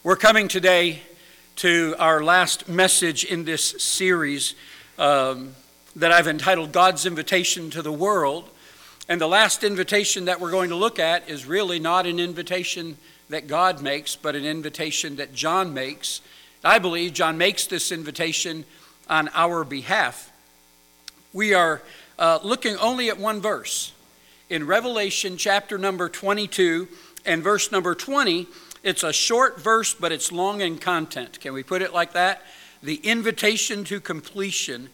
We're coming today to our last message in this series that I've entitled God's Invitation to the World. And the last invitation that we're going to look at is really not an invitation that God makes, but an invitation that John makes. I believe John makes this invitation on our behalf. We are looking only at one verse. In Revelation chapter number 22 and verse number 20, it's a short verse, but it's long in content. Can we put it like that? The invitation to completion.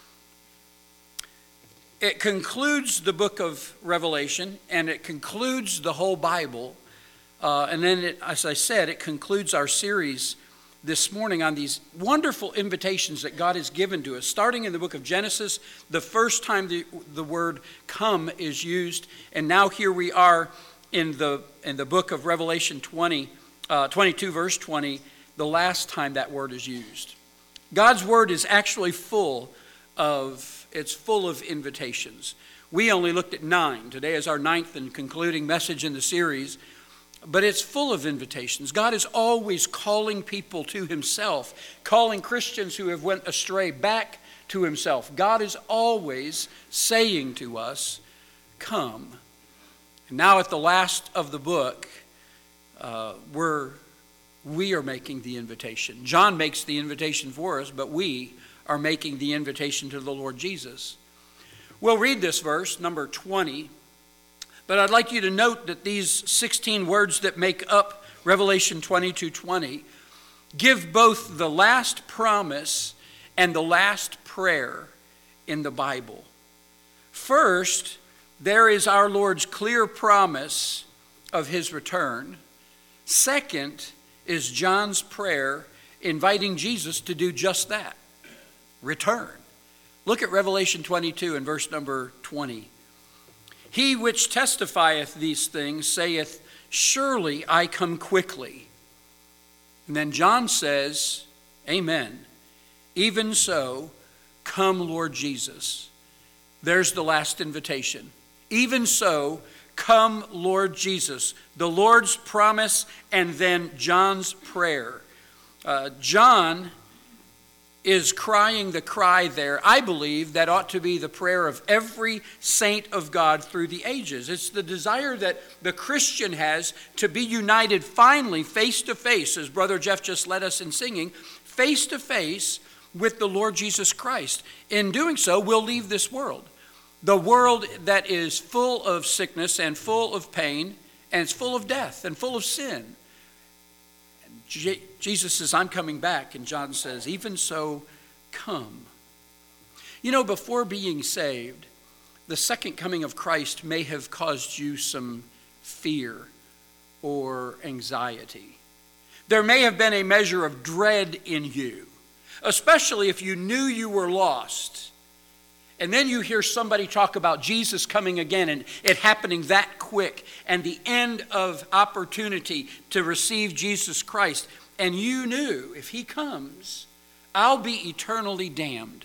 It concludes the book of Revelation, and it concludes the whole Bible. And then, as I said, it concludes our series this morning on these wonderful invitations that God has given to us. Starting in the book of Genesis, the first time the word come is used. And now here we are in the book of Revelation 22, verse 20, the last time that word is used. God's word is actually full of invitations. We only looked at 9. Today is our 9th and concluding message in the series, but it's full of invitations. God is always calling people to himself, calling Christians who have went astray back to himself. God is always saying to us, come. And now at the last of the book, we are making the invitation. John makes the invitation for us, but we are making the invitation to the Lord Jesus. We'll read this verse, number 20, but I'd like you to note that these 16 words that make up Revelation 22:20 give both the last promise and the last prayer in the Bible. First, there is our Lord's clear promise of his return. Second is John's prayer inviting Jesus to do just that, return. Look at Revelation 22 and verse number 20. He which testifieth these things saith, surely I come quickly. And then John says, amen. Even so, come Lord Jesus. There's the last invitation. Even so, come Lord Jesus. The Lord's promise and then John's prayer. John is crying the cry there, I believe, that ought to be the prayer of every saint of God through the ages. It's the desire that the Christian has to be united finally, face to face, as Brother Jeff just led us in singing, face to face with the Lord Jesus Christ. In doing so, we'll leave this world. The world that is full of sickness and full of pain, and it's full of death and full of sin. And Jesus says, I'm coming back. And John says, even so, come. You know, before being saved, the second coming of Christ may have caused you some fear or anxiety. There may have been a measure of dread in you, especially if you knew you were lost. And then you hear somebody talk about Jesus coming again and it happening that quick and the end of opportunity to receive Jesus Christ. And you knew if he comes, I'll be eternally damned.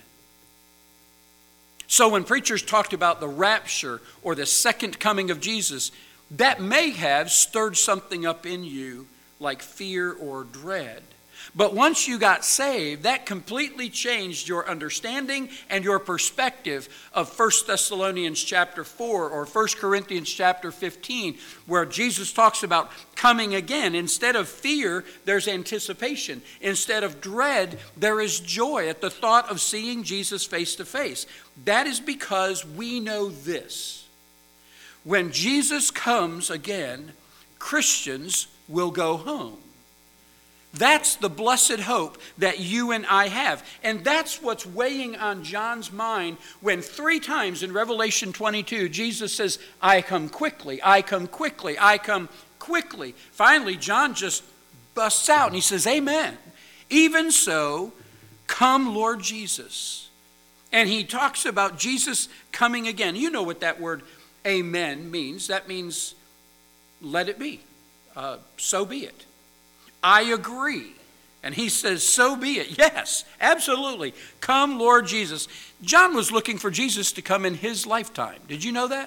So when preachers talked about the rapture or the second coming of Jesus, that may have stirred something up in you like fear or dread. But once you got saved, that completely changed your understanding and your perspective of 1 Thessalonians chapter 4 or 1 Corinthians chapter 15, where Jesus talks about coming again. Instead of fear, there's anticipation. Instead of dread, there is joy at the thought of seeing Jesus face to face. That is because we know this. When Jesus comes again, Christians will go home. That's the blessed hope that you and I have. And that's what's weighing on John's mind when 3 times in Revelation 22, Jesus says, I come quickly, I come quickly, I come quickly. Finally, John just busts out and he says, amen. Even so, come Lord Jesus. And he talks about Jesus coming again. You know what that word amen means. That means let it be. So be it. I agree. And he says, so be it. Yes, absolutely. Come, Lord Jesus. John was looking for Jesus to come in his lifetime. Did you know that?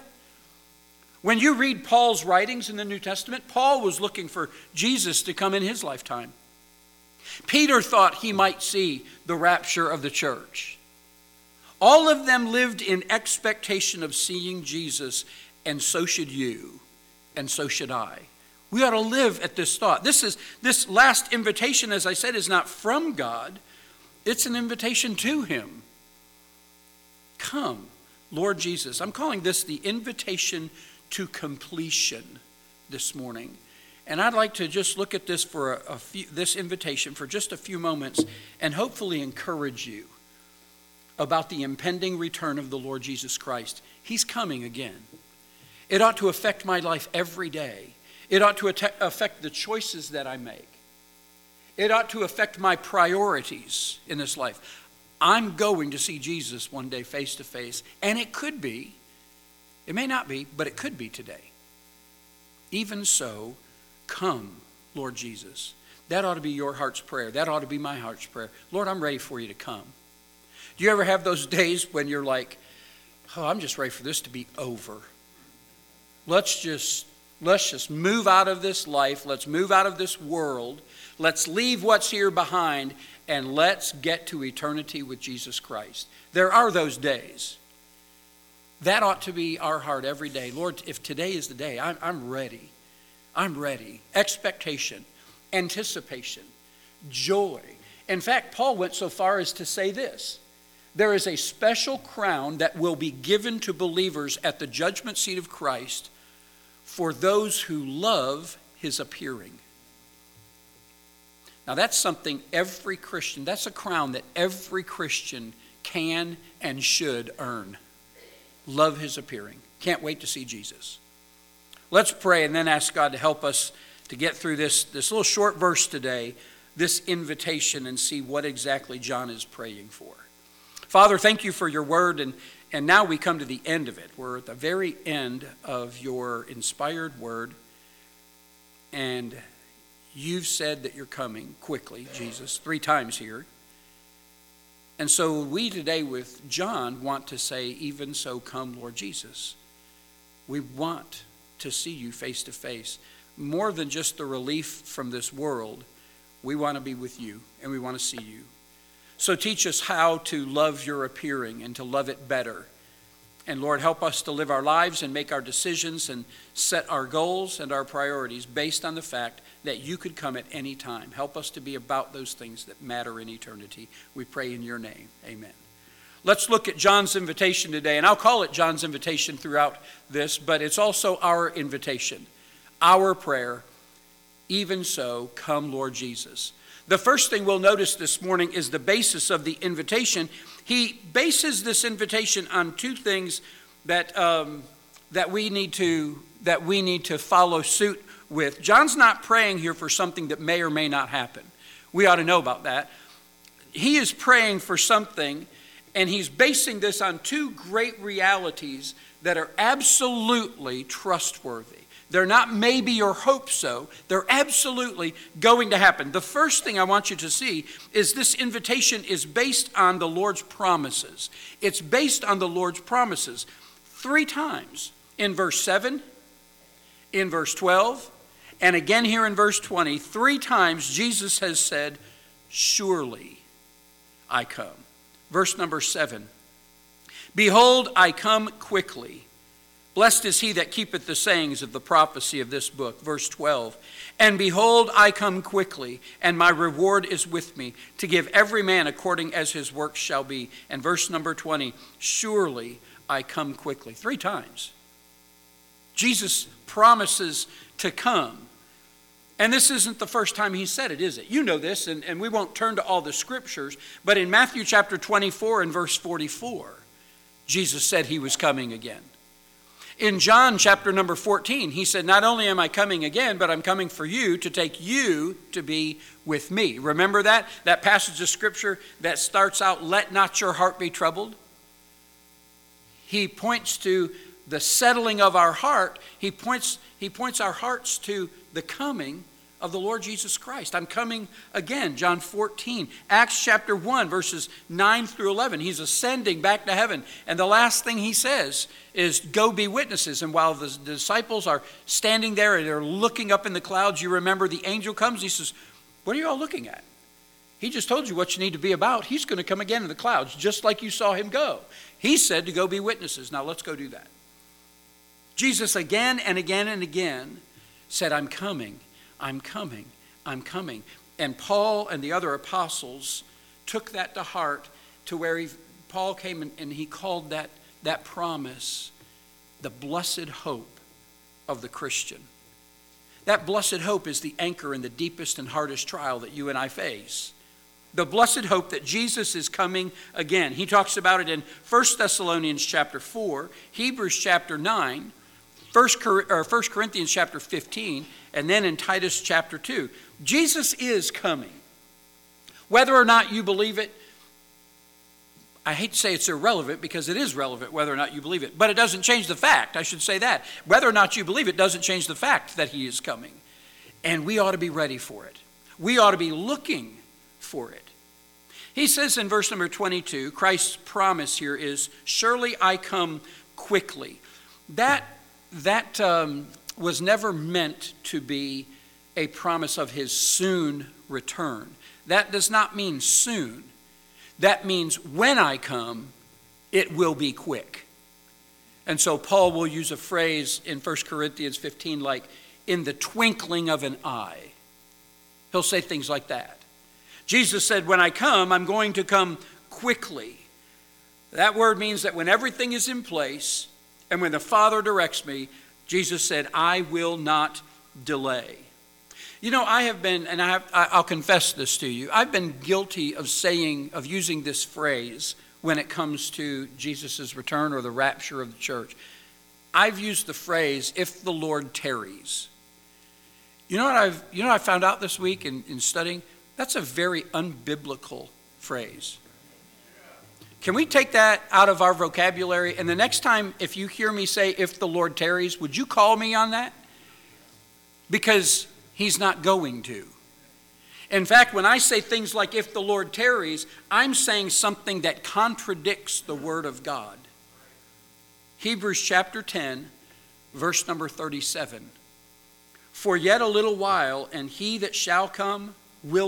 When you read Paul's writings in the New Testament, Paul was looking for Jesus to come in his lifetime. Peter thought he might see the rapture of the church. All of them lived in expectation of seeing Jesus, and so should you, and so should I. We ought to live at this thought. This last invitation, as I said, is not from God. It's an invitation to him. Come, Lord Jesus. I'm calling this the invitation to completion this morning. And I'd like to just look at this for this invitation for just a few moments and hopefully encourage you about the impending return of the Lord Jesus Christ. He's coming again. It ought to affect my life every day. It ought to affect the choices that I make. It ought to affect my priorities in this life. I'm going to see Jesus one day face to face, and it could be, it may not be, but it could be today. Even so, come, Lord Jesus. That ought to be your heart's prayer. That ought to be my heart's prayer. Lord, I'm ready for you to come. Do you ever have those days when you're like, oh, I'm just ready for this to be over? Let's just move out of this life. Let's move out of this world. Let's leave what's here behind, and let's get to eternity with Jesus Christ. There are those days. That ought to be our heart every day. Lord, if today is the day, I'm ready. I'm ready. Expectation, anticipation, joy. In fact, Paul went so far as to say this: there is a special crown that will be given to believers at the judgment seat of Christ for those who love his appearing. Now that's something every Christian, that's a crown that every Christian can and should earn. Love his appearing. Can't wait to see Jesus. Let's pray and then ask God to help us to get through this little short verse today, this invitation, and see what exactly John is praying for. Father, thank you for your word, and now we come to the end of it. We're at the very end of your inspired word, and you've said that you're coming quickly, Jesus, 3 times here. And so we today with John want to say, even so, come, Lord Jesus. We want to see you face to face. More than just the relief from this world, we want to be with you, and we want to see you. So teach us how to love your appearing and to love it better. And Lord, help us to live our lives and make our decisions and set our goals and our priorities based on the fact that you could come at any time. Help us to be about those things that matter in eternity. We pray in your name. Amen. Let's look at John's invitation today, and I'll call it John's invitation throughout this, but it's also our invitation, our prayer. Even so, come, Lord Jesus. The first thing we'll notice this morning is the basis of the invitation. He bases this invitation on 2 things that we need to follow suit with. John's not praying here for something that may or may not happen. We ought to know about that. He is praying for something, and he's basing this on 2 great realities that are absolutely trustworthy. They're not maybe or hope so. They're absolutely going to happen. The first thing I want you to see is this invitation is based on the Lord's promises. It's based on the Lord's promises 3 times. In verse 7, in verse 12, and again here in verse 20, 3 times Jesus has said, surely I come. Verse number 7, behold, I come quickly. Blessed is he that keepeth the sayings of the prophecy of this book. Verse 12, and behold, I come quickly, and my reward is with me, to give every man according as his work shall be. And verse number 20, surely I come quickly. 3 times. Jesus promises to come. And this isn't the first time he said it, is it? You know this, and we won't turn to all the scriptures, but in Matthew chapter 24 and verse 44, Jesus said he was coming again. In John chapter number 14, he said, not only am I coming again, but I'm coming for you to take you to be with me. Remember that passage of scripture that starts out, let not your heart be troubled? He points to the settling of our heart. He points our hearts to the coming of the Lord Jesus Christ. I'm coming again, John 14. Acts chapter 1, verses 9 through 11. He's ascending back to heaven. And the last thing he says is, go be witnesses. And while the disciples are standing there and they're looking up in the clouds, you remember the angel comes. He says, what are you all looking at? He just told you what you need to be about. He's going to come again in the clouds, just like you saw him go. He said to go be witnesses. Now let's go do that. Jesus again and again and again said, I'm coming, I'm coming, I'm coming. And Paul and the other apostles took that to heart to where Paul came and he called that promise the blessed hope of the Christian. That blessed hope is the anchor in the deepest and hardest trial that you and I face. The blessed hope that Jesus is coming again. He talks about it in 1 Thessalonians chapter 4, Hebrews chapter 9, 1 Corinthians chapter 15, and then in Titus chapter 2. Jesus is coming. Whether or not you believe it, I hate to say it's irrelevant because it is relevant whether or not you believe it. But it doesn't change the fact, I should say that. Whether or not you believe it doesn't change the fact that he is coming. And we ought to be ready for it. We ought to be looking for it. He says in verse number 22, Christ's promise here is, surely I come quickly. That was never meant to be a promise of his soon return. That does not mean soon. That means when I come, it will be quick. And so Paul will use a phrase in 1 Corinthians 15 like, in the twinkling of an eye. He'll say things like that. Jesus said, when I come, I'm going to come quickly. That word means that when everything is in place and when the Father directs me, Jesus said, I will not delay. You know, I have been, and I'll confess this to you, I've been guilty of using this phrase when it comes to Jesus' return or the rapture of the church. I've used the phrase, if the Lord tarries. You know what I found out this week in studying? That's a very unbiblical phrase. Can we take that out of our vocabulary? And the next time, if you hear me say, if the Lord tarries, would you call me on that? Because he's not going to. In fact, when I say things like, if the Lord tarries, I'm saying something that contradicts the Word of God. Hebrews chapter 10, verse number 37. For yet a little while, and he that shall come, will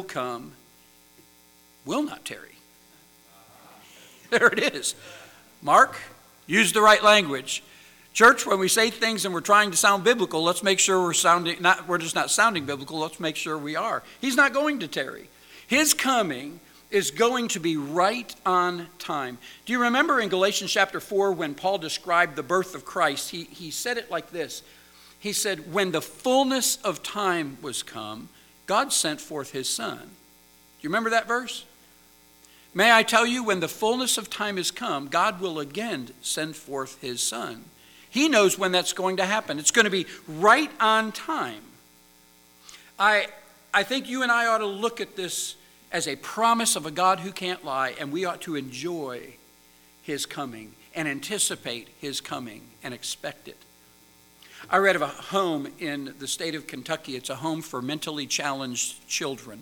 not tarry. There it is. Mark, use the right language. Church, when we say things and we're trying to sound biblical, let's make sure we're just not sounding biblical. Let's make sure we are. He's not going to tarry. His coming is going to be right on time. Do you remember in Galatians chapter 4 when Paul described the birth of Christ? He said it like this. He said, when the fullness of time was come, God sent forth his Son. Do you remember that verse? May I tell you, when the fullness of time is come, God will again send forth his Son. He knows when that's going to happen. It's going to be right on time. I think you and I ought to look at this as a promise of a God who can't lie, and we ought to enjoy his coming and anticipate his coming and expect it. I read of a home in the state of Kentucky. It's a home for mentally challenged children.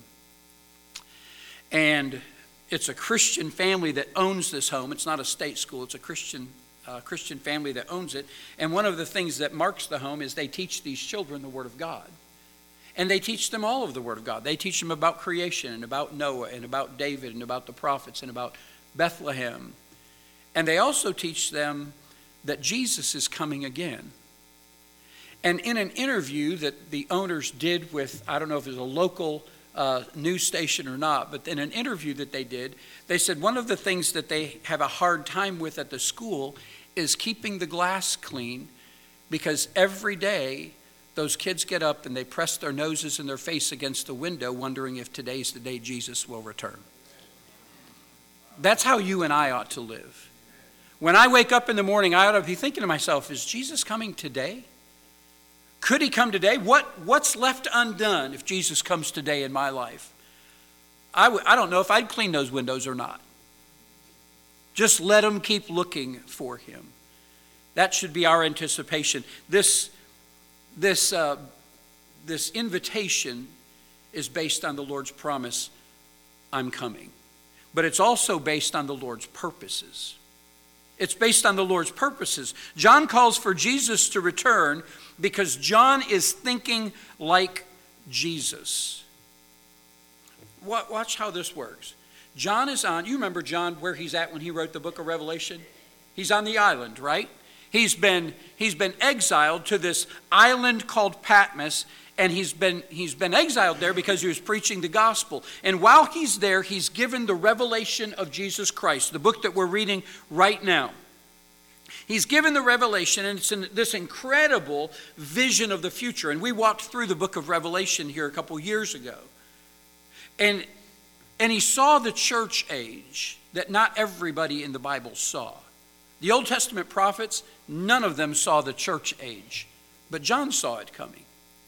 And it's a Christian family that owns this home. It's not a state school. It's a Christian family that owns it. And one of the things that marks the home is they teach these children the Word of God. And they teach them all of the Word of God. They teach them about creation and about Noah and about David and about the prophets and about Bethlehem. And they also teach them that Jesus is coming again. And in an interview that the owners did with, I don't know if it was a local news station or not, but in an interview that they did, they said one of the things that they have a hard time with at the school is keeping the glass clean, because every day those kids get up and they press their noses and their face against the window wondering if today's the day Jesus will return. That's how you and I ought to live. When I wake up in the morning, I ought to be thinking to myself, is Jesus coming today? Could he come today? What's left undone if Jesus comes today in my life? I don't know if I'd clean those windows or not. Just let them keep looking for him. That should be our anticipation. This invitation is based on the Lord's promise, I'm coming. But it's also based on the Lord's purposes. It's based on the Lord's purposes. John calls for Jesus to return because John is thinking like Jesus. Watch how this works. John is on, you remember John, where he's at when he wrote the book of Revelation? He's on the island, right? He's been exiled to this island called Patmos, and he's been exiled there because he was preaching the gospel. And while he's there, he's given the revelation of Jesus Christ, the book that we're reading right now. He's given the revelation, and it's this incredible vision of the future. And we walked through the book of Revelation here a couple years ago. And he saw the church age that not everybody in the Bible saw. The Old Testament prophets, none of them saw the church age, but John saw it coming.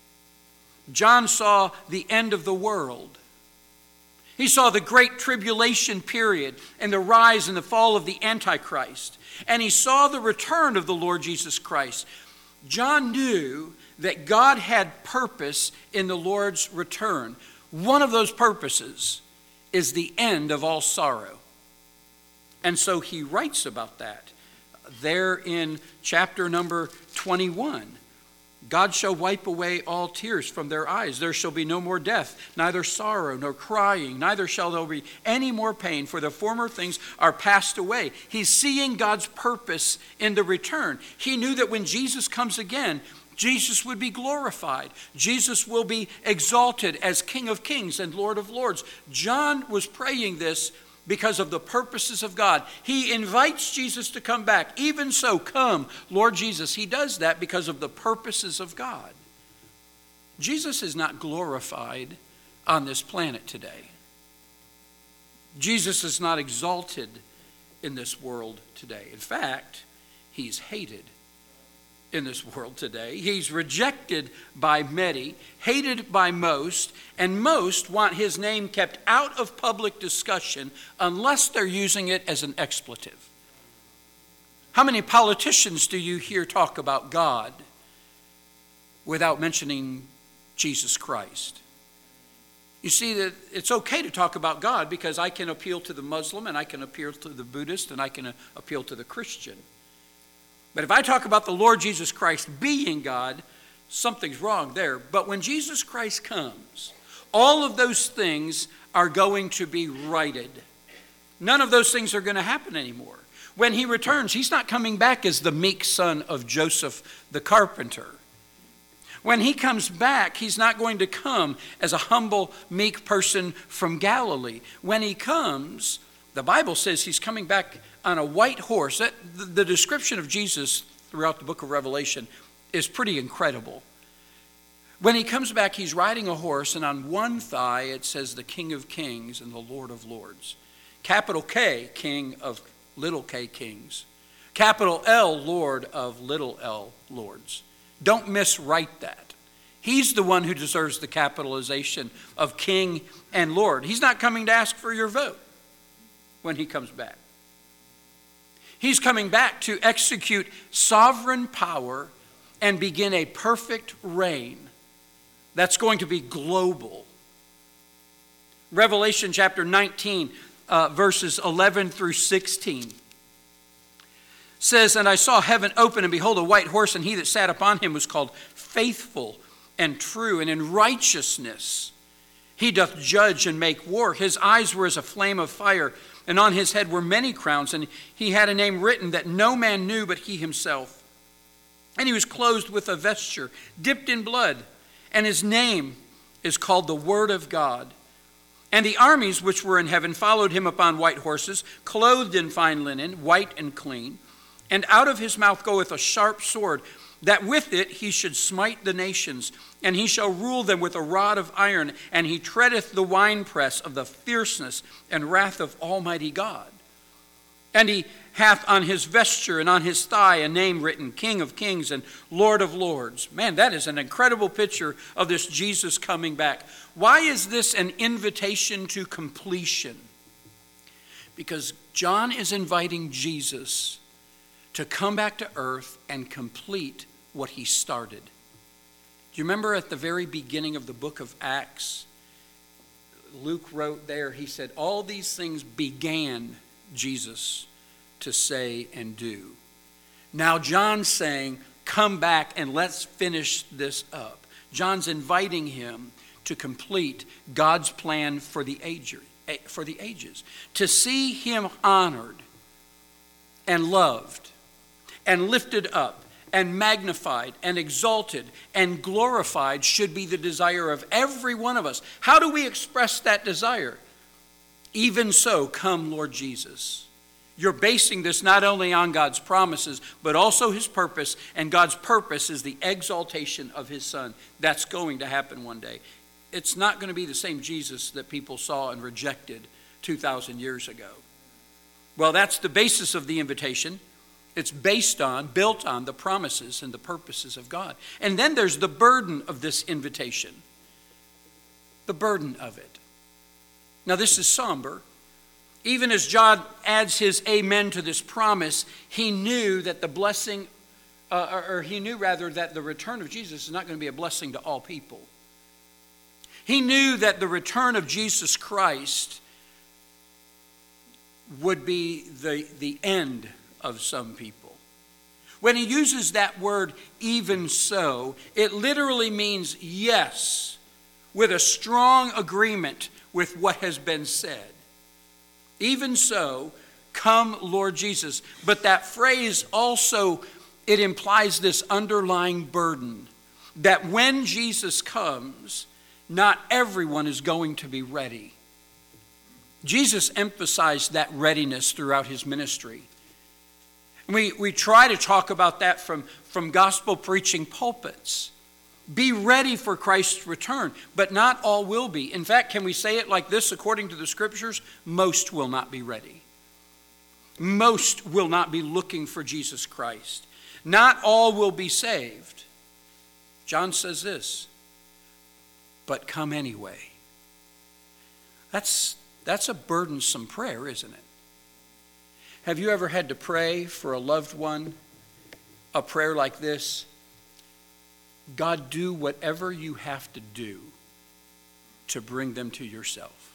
John saw the end of the world. He saw the great tribulation period and the rise and the fall of the Antichrist. And he saw the return of the Lord Jesus Christ. John knew that God had purpose in the Lord's return. One of those purposes is the end of all sorrow. And so he writes about that there in chapter number 21. God shall wipe away all tears from their eyes. There shall be no more death, neither sorrow nor crying, neither shall there be any more pain, for the former things are passed away. He's seeing God's purpose in the return. He knew that when Jesus comes again, Jesus would be glorified. Jesus will be exalted as King of Kings and Lord of Lords. John was praying this because of the purposes of God. He invites Jesus to come back. Even so, come, Lord Jesus. He does that because of the purposes of God. Jesus is not glorified on this planet today. Jesus is not exalted in this world today. In fact, he's hated in this world today. He's rejected by many, hated by most, and most want his name kept out of public discussion unless they're using it as an expletive. How many politicians do you hear talk about God without mentioning Jesus Christ? You see that it's okay to talk about God because I can appeal to the Muslim and I can appeal to the Buddhist and I can appeal to the Christian. But if I talk about the Lord Jesus Christ being God, something's wrong there. But when Jesus Christ comes, all of those things are going to be righted. None of those things are going to happen anymore. When he returns, he's not coming back as the meek son of Joseph the carpenter. When he comes back, he's not going to come as a humble, meek person from Galilee. When he comes, the Bible says he's coming back on a white horse. The description of Jesus throughout the book of Revelation is pretty incredible. When he comes back, he's riding a horse, and on one thigh it says the King of Kings and the Lord of Lords. Capital K, King of little k kings. Capital L, Lord of little l lords. Don't miswrite that. He's the one who deserves the capitalization of King and Lord. He's not coming to ask for your vote when he comes back. He's coming back to execute sovereign power and begin a perfect reign that's going to be global. Revelation chapter 19, verses 11 through 16 says, "And I saw heaven open, and behold, a white horse, and he that sat upon him was called Faithful and True, and in righteousness he doth judge and make war. His eyes were as a flame of fire, and on his head were many crowns, and he had a name written that no man knew but he himself. And he was clothed with a vesture dipped in blood, and his name is called the Word of God. And the armies which were in heaven followed him upon white horses, clothed in fine linen, white and clean. And out of his mouth goeth a sharp sword, that with it he should smite the nations, and he shall rule them with a rod of iron, and he treadeth the winepress of the fierceness and wrath of Almighty God. And he hath on his vesture and on his thigh a name written, King of Kings and Lord of Lords." Man, that is an incredible picture of this Jesus coming back. Why is this an invitation to completion? Because John is inviting Jesus to come back to earth and complete what he started. Do you remember at the very beginning of the book of Acts, Luke wrote there, he said, all these things began Jesus to say and do. Now John's saying, come back and let's finish this up. John's inviting him to complete God's plan for the ages. To see him honored and loved and lifted up and magnified and exalted and glorified should be the desire of every one of us. How do we express that desire? Even so, come, Lord Jesus. You're basing this not only on God's promises, but also his purpose, and God's purpose is the exaltation of his Son. That's going to happen one day. It's not going to be the same Jesus that people saw and rejected 2,000 years ago. Well, that's the basis of the invitation. It's built on the promises and the purposes of God. And then there's the burden of this invitation. The burden of it. Now, this is somber. Even as John adds his amen to this promise, he knew that the blessing, that the return of Jesus is not going to be a blessing to all people. He knew that the return of Jesus Christ would be the end of some people. When he uses that word, even so, it literally means yes, with a strong agreement with what has been said. Even so, come, Lord Jesus. But that phrase also, it implies this underlying burden that when Jesus comes, not everyone is going to be ready. Jesus emphasized that readiness throughout his ministry. We try to talk about that from gospel preaching pulpits. Be ready for Christ's return, but not all will be. In fact, can we say it like this according to the scriptures? Most will not be ready. Most will not be looking for Jesus Christ. Not all will be saved. John says this, but come anyway. That's a burdensome prayer, isn't it? Have you ever had to pray for a loved one, a prayer like this? God, do whatever you have to do to bring them to yourself.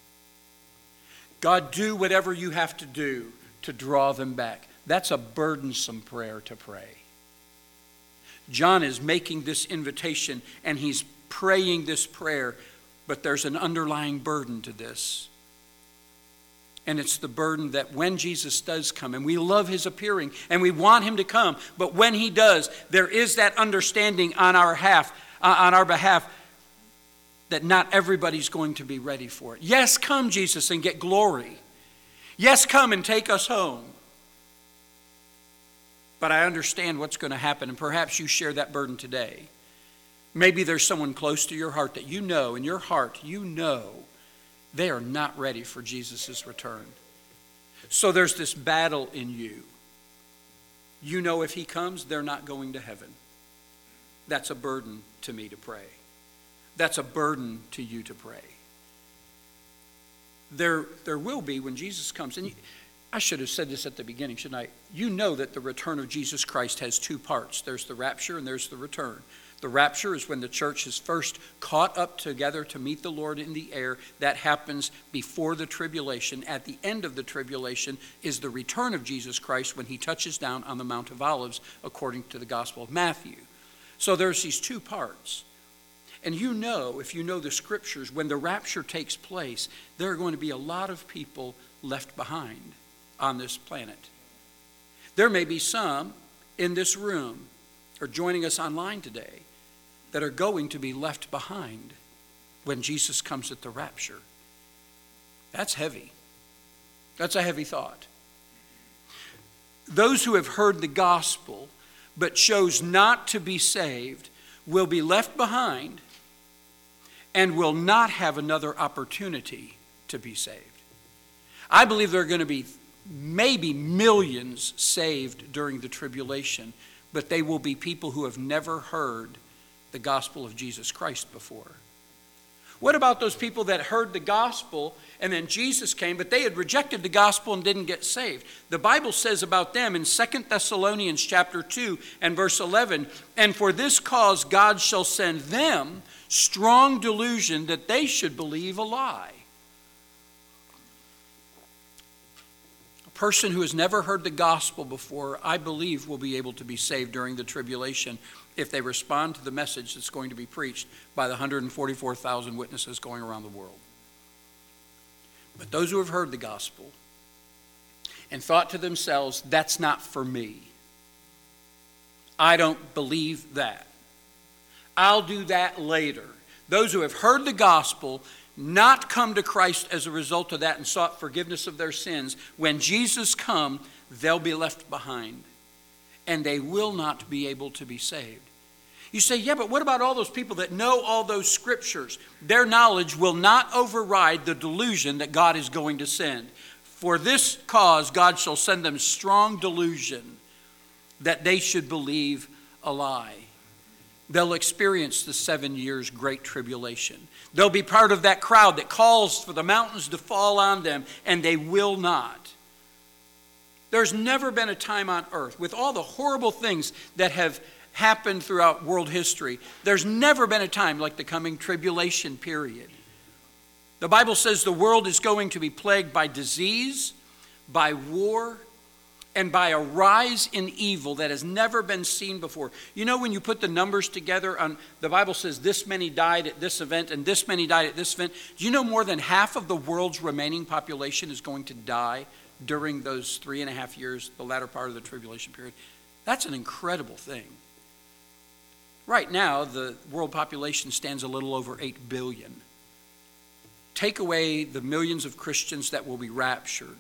God, do whatever you have to do to draw them back. That's a burdensome prayer to pray. John is making this invitation and he's praying this prayer, but there's an underlying burden to this. And it's the burden that when Jesus does come, and we love his appearing, and we want him to come, but when he does, there is that understanding on our behalf that not everybody's going to be ready for it. Yes, come, Jesus, and get glory. Yes, come and take us home. But I understand what's going to happen, and perhaps you share that burden today. Maybe there's someone close to your heart that you know, in your heart, you know, they are not ready for Jesus' return. So there's this battle in you. You know if he comes, they're not going to heaven. That's a burden to me to pray. That's a burden to you to pray. There will be when Jesus comes. And I should have said this at the beginning, shouldn't I? You know that the return of Jesus Christ has two parts. There's the rapture and there's the return. The rapture is when the church is first caught up together to meet the Lord in the air. That happens before the tribulation. At the end of the tribulation is the return of Jesus Christ when he touches down on the Mount of Olives, according to the Gospel of Matthew. So there's these two parts. And you know, if you know the scriptures, when the rapture takes place, there are going to be a lot of people left behind on this planet. There may be some in this room or joining us online today that are going to be left behind when Jesus comes at the rapture. That's heavy. That's a heavy thought. Those who have heard the gospel but chose not to be saved will be left behind and will not have another opportunity to be saved. I believe there are going to be maybe millions saved during the tribulation, but they will be people who have never heard the gospel of Jesus Christ before. What about those people that heard the gospel and then Jesus came, but they had rejected the gospel and didn't get saved? The Bible says about them in 2 Thessalonians chapter 2 and verse 11, and for this cause God shall send them strong delusion that they should believe a lie. person who has never heard the gospel before, I believe, will be able to be saved during the tribulation if they respond to the message that's going to be preached by the 144,000 witnesses going around the world. But those who have heard the gospel and thought to themselves, that's not for me. I don't believe that. I'll do that later. Those who have heard the gospel, not come to Christ as a result of that and sought forgiveness of their sins, when Jesus comes, they'll be left behind. And they will not be able to be saved. You say, yeah, but what about all those people that know all those scriptures? Their knowledge will not override the delusion that God is going to send. For this cause, God shall send them strong delusion that they should believe a lie. They'll experience the 7 years great tribulation. They'll be part of that crowd that calls for the mountains to fall on them, and they will not. There's never been a time on earth, with all the horrible things that have happened throughout world history, there's never been a time like the coming tribulation period. The Bible says the world is going to be plagued by disease, by war, and by a rise in evil that has never been seen before. You know, when you put the numbers together, the Bible says this many died at this event and this many died at this event. Do you know more than half of the world's remaining population is going to die during those 3.5 years, the latter part of the tribulation period? That's an incredible thing. Right now, the world population stands a little over 8 billion. Take away the millions of Christians that will be raptured.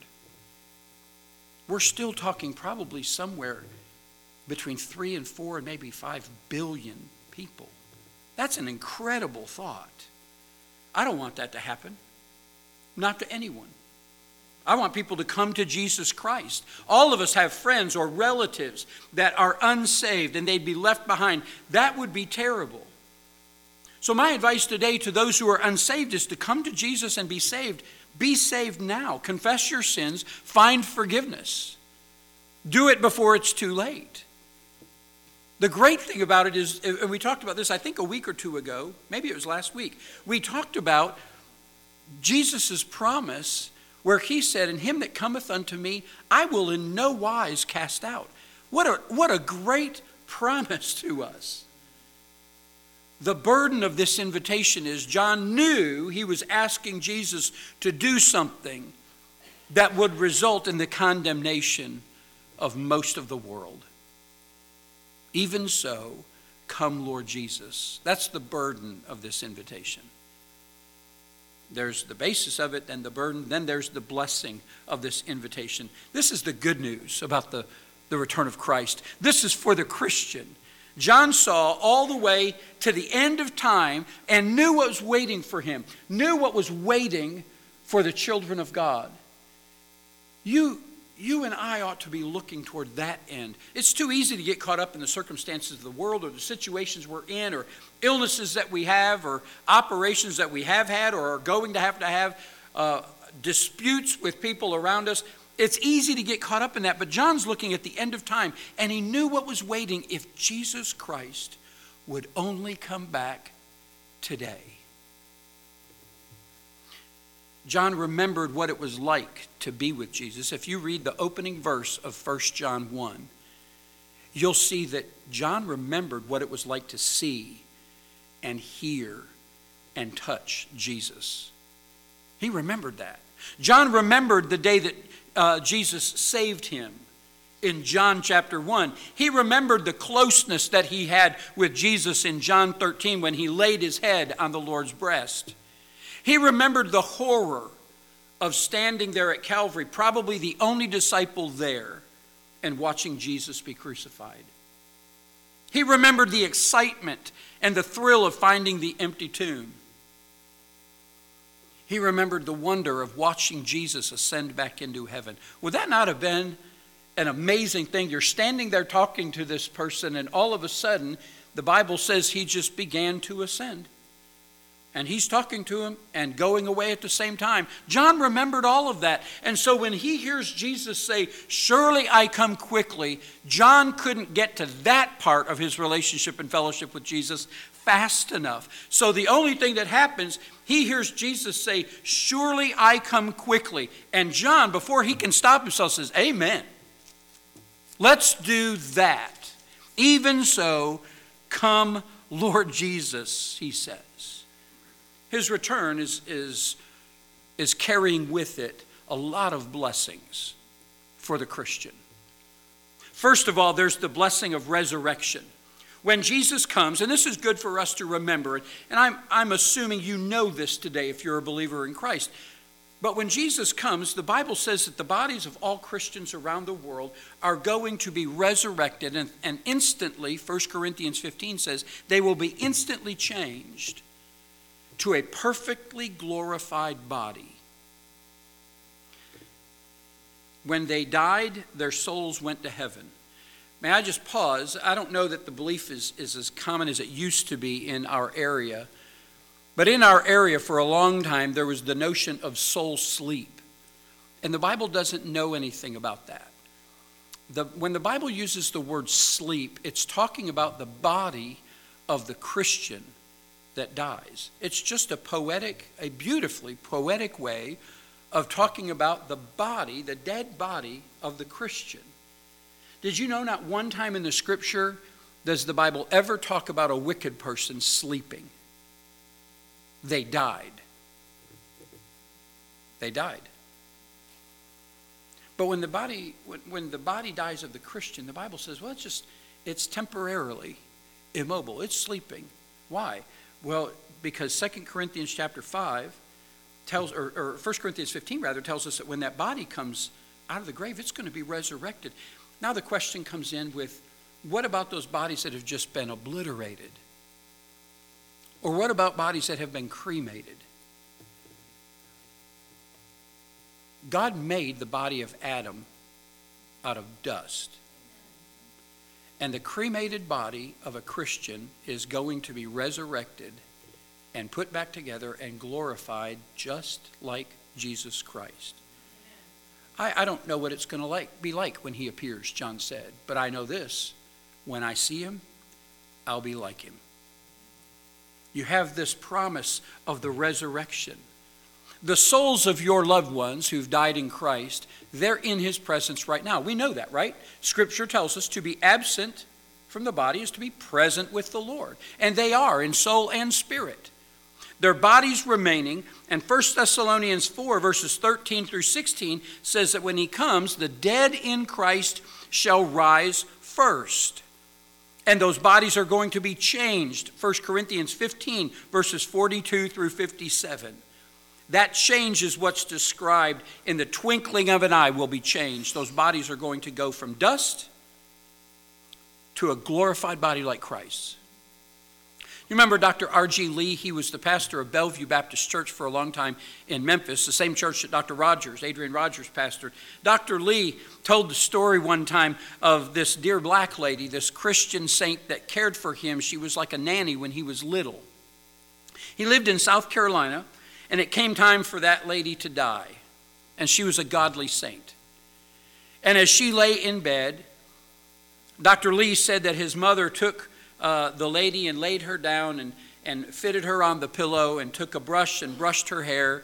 We're still talking probably somewhere between 3 and 4 and maybe 5 billion people. That's an incredible thought. I don't want that to happen. Not to anyone. I want people to come to Jesus Christ. All of us have friends or relatives that are unsaved and they'd be left behind. That would be terrible. So my advice today to those who are unsaved is to come to Jesus and be saved. Be saved now. Confess your sins. Find forgiveness. Do it before it's too late. The great thing about it is, and we talked about this I think a week or two ago, maybe it was last week, we talked about Jesus' promise where he said, "In him that cometh unto me, I will in no wise cast out." What a great promise to us. The burden of this invitation is John knew he was asking Jesus to do something that would result in the condemnation of most of the world. Even so, come Lord Jesus. That's the burden of this invitation. There's the basis of it, then the burden, then there's the blessing of this invitation. This is the good news about the return of Christ. This is for the Christian. John saw all the way to the end of time and knew what was waiting for him, knew what was waiting for the children of God. You and I ought to be looking toward that end. It's too easy to get caught up in the circumstances of the world or the situations we're in or illnesses that we have or operations that we have had or are going to have disputes with people around us. It's easy to get caught up in that, but John's looking at the end of time, and he knew what was waiting if Jesus Christ would only come back today. John remembered what it was like to be with Jesus. If you read the opening verse of 1 John 1, you'll see that John remembered what it was like to see and hear and touch Jesus. He remembered that. John remembered the day that Jesus saved him in John chapter 1. He remembered the closeness that he had with Jesus in John 13 when he laid his head on the Lord's breast. He remembered the horror of standing there at Calvary, probably the only disciple there, and watching Jesus be crucified. He remembered the excitement and the thrill of finding the empty tomb. He remembered the wonder of watching Jesus ascend back into heaven. Would that not have been an amazing thing? You're standing there talking to this person, and all of a sudden, the Bible says he just began to ascend. And he's talking to him and going away at the same time. John remembered all of that. And so when he hears Jesus say, "Surely I come quickly," John couldn't get to that part of his relationship and fellowship with Jesus fast enough. So the only thing that happens, he hears Jesus say, "Surely I come quickly." And John, before he can stop himself, says, "Amen. Let's do that. Even so, come, Lord Jesus," he says. His return is carrying with it a lot of blessings for the Christian. First of all, there's the blessing of resurrection. When Jesus comes, and this is good for us to remember, and I'm assuming you know this today if you're a believer in Christ, but when Jesus comes, the Bible says that the bodies of all Christians around the world are going to be resurrected, and instantly, 1 Corinthians 15 says, they will be instantly changed to a perfectly glorified body. When they died, their souls went to heaven. May I just pause? I don't know that the belief is as common as it used to be in our area. But in our area for a long time, there was the notion of soul sleep. And the Bible doesn't know anything about that. When the Bible uses the word sleep, it's talking about the body of the Christian that dies. It's just a beautifully poetic way of talking about the body, the dead body of the Christian. Did you know not one time in the Scripture does the Bible ever talk about a wicked person sleeping? They died. They died. But when the body dies of the Christian, the Bible says, well, it's temporarily immobile. It's sleeping. Why? Well, because 2 Corinthians chapter 5 tells, or 1 Corinthians 15 rather, tells us that when that body comes out of the grave, it's going to be resurrected. Now the question comes in with, what about those bodies that have just been obliterated? Or what about bodies that have been cremated? God made the body of Adam out of dust. And the cremated body of a Christian is going to be resurrected and put back together and glorified just like Jesus Christ. I don't know what it's going to be like when he appears, John said. But I know this, when I see him, I'll be like him. You have this promise of the resurrection. The souls of your loved ones who've died in Christ, they're in his presence right now. We know that, right? Scripture tells us to be absent from the body is to be present with the Lord. And they are in soul and spirit. Their bodies remaining, and 1 Thessalonians 4 verses 13 through 16 says that when he comes, the dead in Christ shall rise first. And those bodies are going to be changed. 1 Corinthians 15 verses 42 through 57. That change is what's described in the twinkling of an eye will be changed. Those bodies are going to go from dust to a glorified body like Christ's. You remember Dr. R.G. Lee? He was the pastor of Bellevue Baptist Church for a long time in Memphis, the same church that Dr. Rogers, Adrian Rogers, pastored. Dr. Lee told the story one time of this dear black lady, this Christian saint that cared for him. She was like a nanny when he was little. He lived in South Carolina, and it came time for that lady to die. And she was a godly saint. And as she lay in bed, Dr. Lee said that his mother took the lady and laid her down and fitted her on the pillow and took a brush and brushed her hair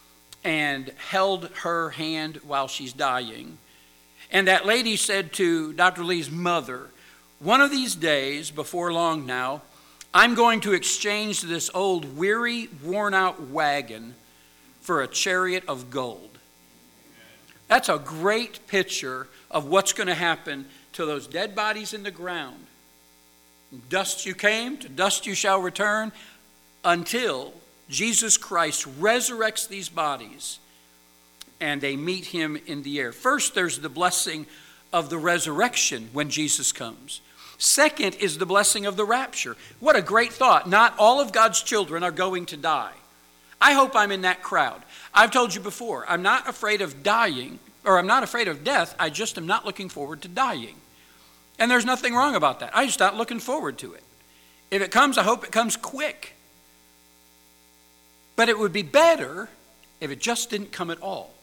and held her hand while she's dying. And that lady said to Dr. Lee's mother, one of these days, before long now, I'm going to exchange this old weary, worn-out wagon for a chariot of gold. That's a great picture of what's going to happen to those dead bodies in the ground. Dust you came, to dust you shall return, until Jesus Christ resurrects these bodies and they meet him in the air. First, there's the blessing of the resurrection when Jesus comes. Second is the blessing of the rapture. What a great thought. Not all of God's children are going to die. I hope I'm in that crowd. I've told you before, I'm not afraid of dying, or I'm not afraid of death. I just am not looking forward to dying. And there's nothing wrong about that. I'm just not looking forward to it. If it comes, I hope it comes quick. But it would be better if it just didn't come at all.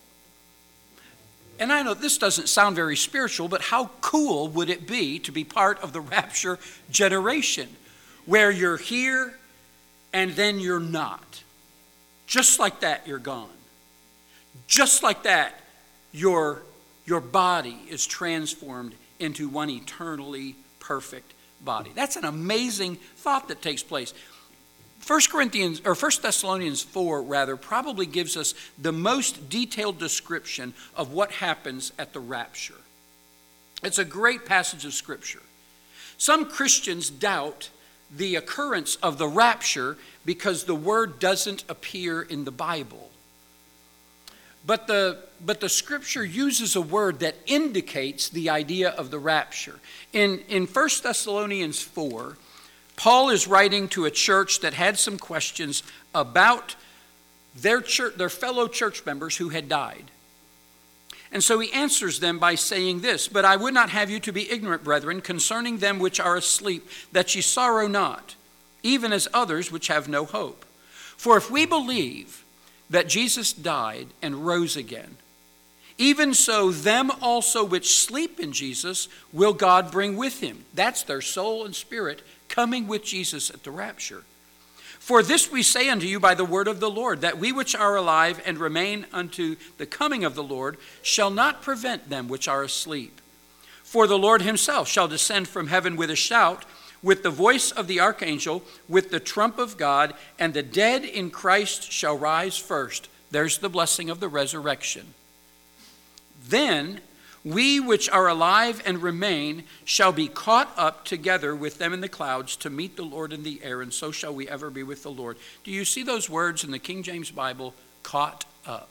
And I know this doesn't sound very spiritual, but how cool would it be to be part of the rapture generation? where you're here and then you're not. Just like that, you're gone. Just like that, your body is transformed into one eternally perfect body. That's an amazing thought that takes place. 1 Thessalonians 4 probably gives us the most detailed description of what happens at the rapture. It's a great passage of Scripture. Some Christians doubt the occurrence of the rapture because the word doesn't appear in the Bible. But the Scripture uses a word that indicates the idea of the rapture. In 1 Thessalonians 4, Paul is writing to a church that had some questions about their fellow church members who had died. And so he answers them by saying this, "But I would not have you to be ignorant, brethren, concerning them which are asleep, that ye sorrow not, even as others which have no hope. For if we believe that Jesus died and rose again, even so them also which sleep in Jesus will God bring with him." That's their soul and spirit coming with Jesus at the rapture. "For this we say unto you by the word of the Lord, that we which are alive and remain unto the coming of the Lord shall not prevent them which are asleep. For the Lord himself shall descend from heaven with a shout, with the voice of the archangel, with the trump of God, and the dead in Christ shall rise first." There's the blessing of the resurrection. "Then we which are alive and remain shall be caught up together with them in the clouds to meet the Lord in the air, and so shall we ever be with the Lord." Do you see those words in the King James Bible, caught up?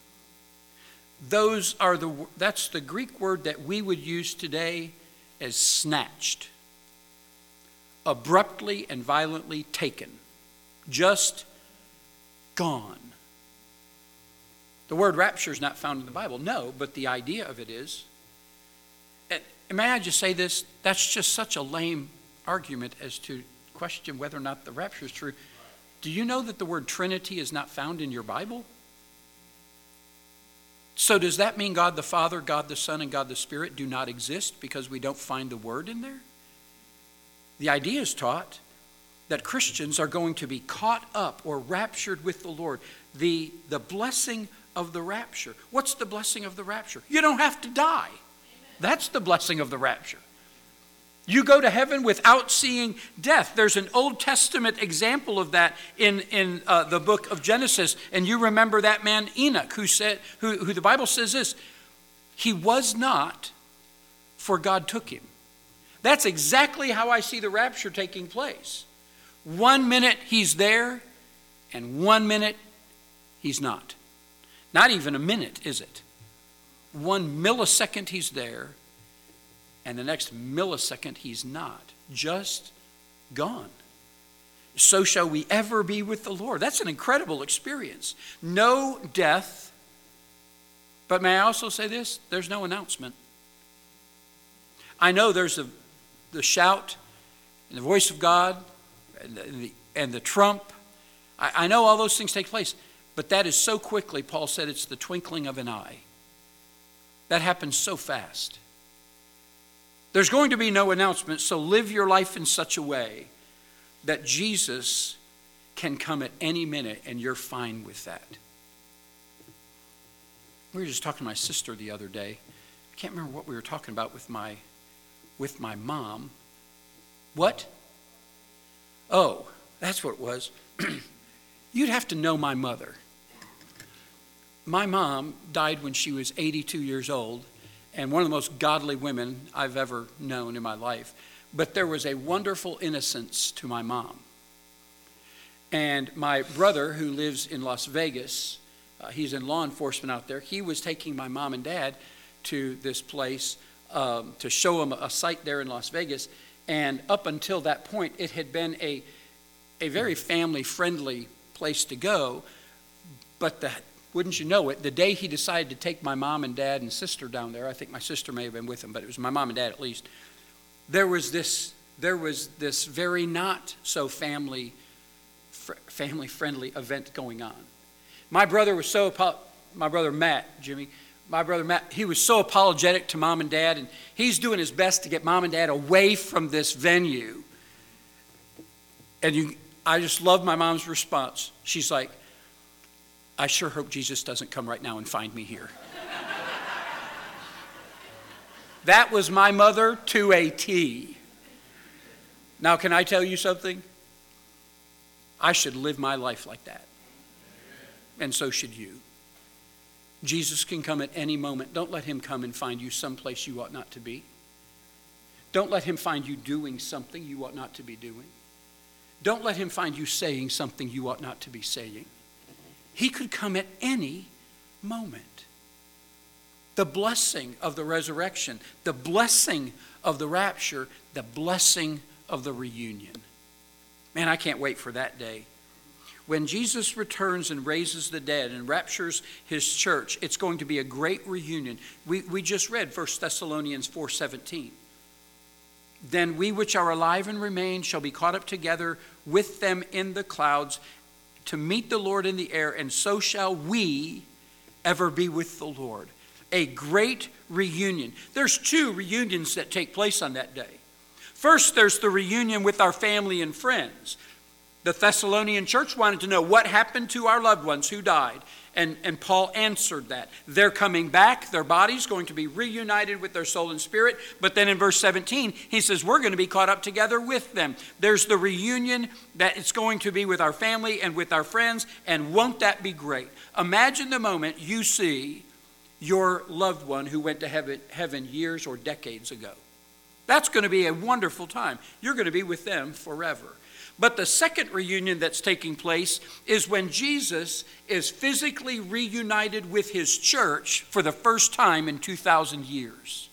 That's the Greek word that we would use today as snatched. Abruptly and violently taken. Just gone. The word rapture is not found in the Bible, no, but the idea of it is. And may I just say this? That's just such a lame argument as to question whether or not the rapture is true. Do you know that the word Trinity is not found in your Bible? So does that mean God the Father, God the Son, and God the Spirit do not exist because we don't find the word in there? The idea is taught that Christians are going to be caught up or raptured with the Lord. The blessing of the rapture. What's the blessing of the rapture? You don't have to die. That's the blessing of the rapture. You go to heaven without seeing death. There's an Old Testament example of that in the book of Genesis. And you remember that man Enoch who the Bible says this, he was not, for God took him. That's exactly how I see the rapture taking place. 1 minute he's there, and 1 minute he's not. Not even a minute, is it? 1 millisecond he's there, and the next millisecond he's not. Just gone. So shall we ever be with the Lord. That's an incredible experience. No death. But may I also say this? There's no announcement. I know there's the shout and the voice of God and the trump. I know all those things take place. But that is so quickly, Paul said, it's the twinkling of an eye. That happens so fast. There's going to be no announcement, so live your life in such a way that Jesus can come at any minute and you're fine with that. We were just talking to my sister the other day. I can't remember what we were talking about with my mom. What? Oh, that's what it was. You'd have to know my mother. My mom died when she was 82 years old, and one of the most godly women I've ever known in my life. But there was a wonderful innocence to my mom. And my brother, who lives in Las Vegas, he's in law enforcement out there, he was taking my mom and dad to this place to show them a site there in Las Vegas. And up until that point, it had been a very family-friendly place to go. But wouldn't you know it, the day he decided to take my mom and dad and sister down there, I think my sister may have been with him, but it was my mom and dad at least, there was this very not so family-friendly event going on. My brother Matt, he was so apologetic to mom and dad, and he's doing his best to get mom and dad away from this venue. I just love my mom's response. She's like, I sure hope Jesus doesn't come right now and find me here. That was my mother to a T. Now, can I tell you something? I should live my life like that. And so should you. Jesus can come at any moment. Don't let him come and find you someplace you ought not to be. Don't let him find you doing something you ought not to be doing. Don't let him find you saying something you ought not to be saying. He could come at any moment. The blessing of the resurrection, the blessing of the rapture, the blessing of the reunion. Man, I can't wait for that day. When Jesus returns and raises the dead and raptures his church, it's going to be a great reunion. We just read 1 Thessalonians 4:17. Then we which are alive and remain shall be caught up together with them in the clouds to meet the Lord in the air, and so shall we ever be with the Lord. A great reunion. There's two reunions that take place on that day. First, there's the reunion with our family and friends. The Thessalonian church wanted to know what happened to our loved ones who died. And Paul answered that. They're coming back. Their body's going to be reunited with their soul and spirit. But then in verse 17, he says, we're going to be caught up together with them. There's the reunion that it's going to be with our family and with our friends. And won't that be great? Imagine the moment you see your loved one who went to heaven years or decades ago. That's going to be a wonderful time. You're going to be with them forever. But the second reunion that's taking place is when Jesus is physically reunited with his church for the first time in 2,000 years.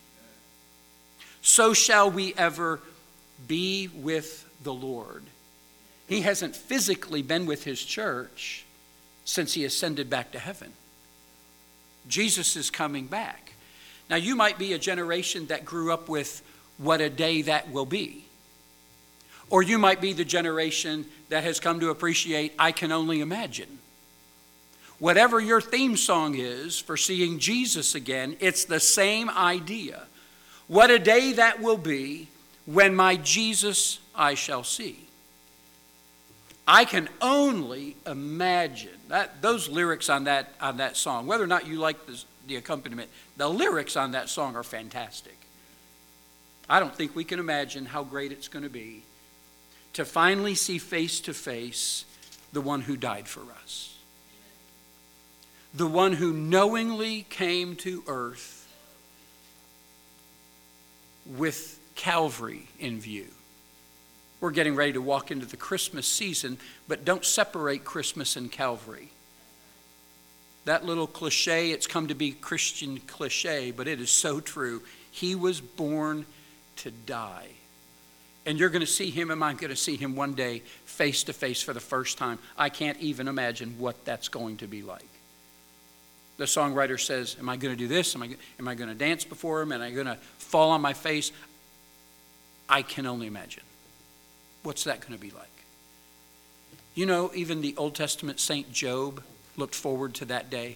So shall we ever be with the Lord. He hasn't physically been with his church since he ascended back to heaven. Jesus is coming back. Now, you might be a generation that grew up with what a day that will be. Or you might be the generation that has come to appreciate, I can only imagine. Whatever your theme song is for seeing Jesus again, it's the same idea. What a day that will be when my Jesus I shall see. I can only imagine those lyrics on that song, whether or not you like the accompaniment, the lyrics on that song are fantastic. I don't think we can imagine how great it's going to be to finally see face to face the one who died for us. The one who knowingly came to earth with Calvary in view. We're getting ready to walk into the Christmas season, but don't separate Christmas and Calvary. That little cliche, it's come to be Christian cliche, but it is so true. He was born to die. And you're going to see him, and I'm going to see him one day face to face for the first time. I can't even imagine what that's going to be like. The songwriter says, am I going to do this? Am I going to dance before him? Am I going to fall on my face? I can only imagine. What's that going to be like? You know, even the Old Testament Saint Job looked forward to that day.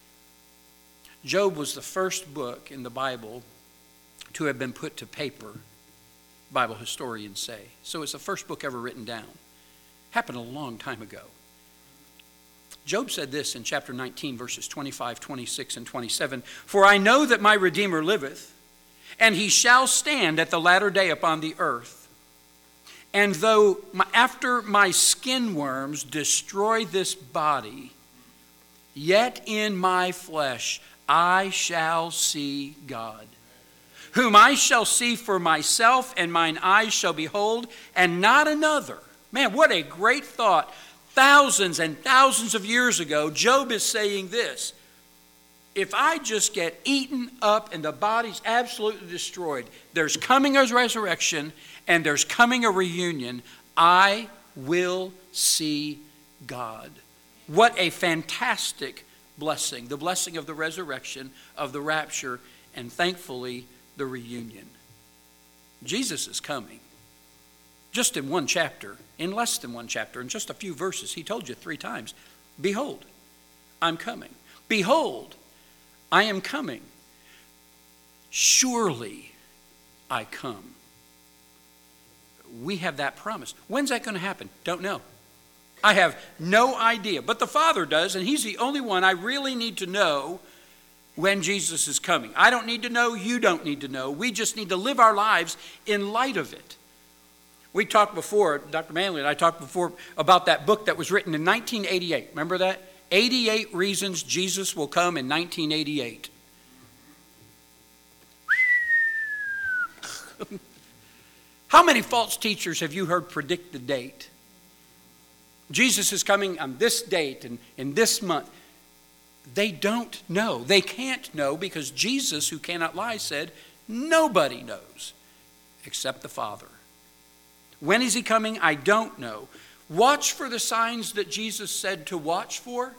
Job was the first book in the Bible to have been put to paper, Bible historians say. So it's the first book ever written down. Happened a long time ago. Job said this in chapter 19, verses 25, 26, and 27. For I know that my Redeemer liveth, and he shall stand at the latter day upon the earth. And though after my skin worms destroy this body, yet in my flesh I shall see God, whom I shall see for myself, and mine eyes shall behold, and not another. Man, what a great thought. Thousands and thousands of years ago, Job is saying this. If I just get eaten up and the body's absolutely destroyed, there's coming a resurrection and there's coming a reunion, I will see God. What a fantastic blessing. The blessing of the resurrection, of the rapture, and thankfully, the reunion. Jesus is coming. Just in one chapter, in less than one chapter, in just a few verses, he told you 3 times, behold, I'm coming. Behold, I am coming. Surely I come. we have that promise. When's that going to happen? Don't know. I have no idea. But the Father does, and he's the only one I really need to know when Jesus is coming. I don't need to know. You don't need to know. We just need to live our lives in light of it. We talked before, Dr. Manley and I talked before about that book that was written in 1988. Remember that? 88 Reasons Jesus Will Come in 1988. How many false teachers have you heard predict the date? Jesus is coming on this date and in this month. They don't know. They can't know because Jesus, who cannot lie, said, nobody knows except the Father. When is he coming? I don't know. Watch for the signs that Jesus said to watch for.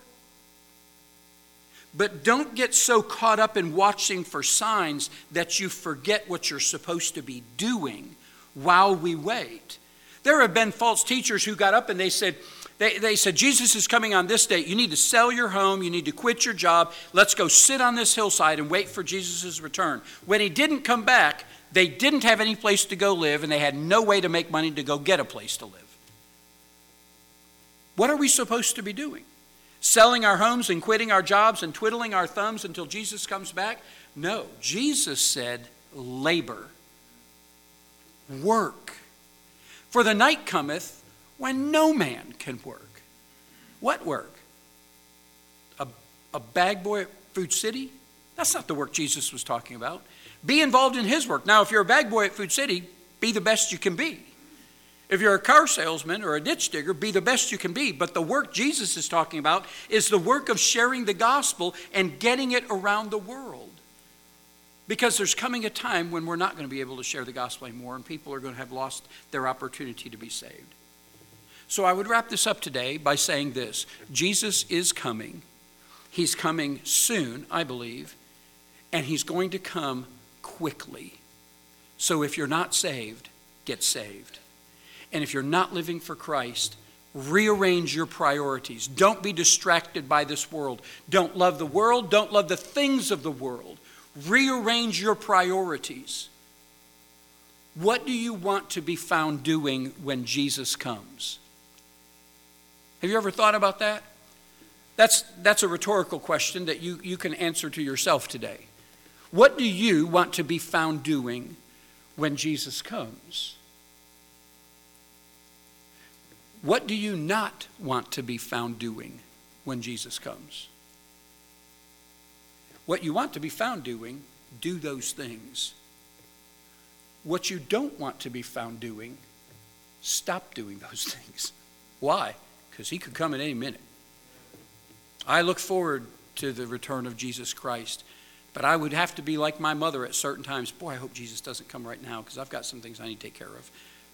But don't get so caught up in watching for signs that you forget what you're supposed to be doing while we wait. There have been false teachers who got up and they said, Jesus is coming on this date. You need to sell your home. You need to quit your job. Let's go sit on this hillside and wait for Jesus' return. When he didn't come back, they didn't have any place to go live, and they had no way to make money to go get a place to live. What are we supposed to be doing? Selling our homes and quitting our jobs and twiddling our thumbs until Jesus comes back? No. Jesus said, labor. Work. For the night cometh when no man can work. What work? A bag boy at Food City? That's not the work Jesus was talking about. Be involved in his work. Now, if you're a bag boy at Food City, be the best you can be. If you're a car salesman or a ditch digger, be the best you can be. But the work Jesus is talking about is the work of sharing the gospel and getting it around the world. Because there's coming a time when we're not going to be able to share the gospel anymore, and people are going to have lost their opportunity to be saved. So I would wrap this up today by saying this. Jesus is coming. He's coming soon, I believe, and he's going to come quickly. So if you're not saved, get saved. And if you're not living for Christ, rearrange your priorities. Don't be distracted by this world. Don't love the world. Don't love the things of the world. Rearrange your priorities. What do you want to be found doing when Jesus comes? Have you ever thought about that? That's a rhetorical question that you can answer to yourself today. What do you want to be found doing when Jesus comes? What do you not want to be found doing when Jesus comes? What you want to be found doing, do those things. What you don't want to be found doing, stop doing those things. Why? Because he could come at any minute. I look forward to the return of Jesus Christ, but I would have to be like my mother at certain times. Boy, I hope Jesus doesn't come right now because I've got some things I need to take care of.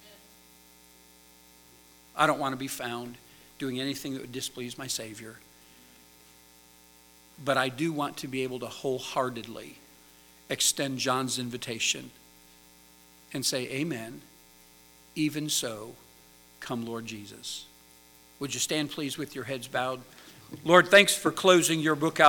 I don't want to be found doing anything that would displease my Savior. But I do want to be able to wholeheartedly extend John's invitation and say, amen, even so, come Lord Jesus. Would you stand please with your heads bowed? Lord, thanks for closing your book out.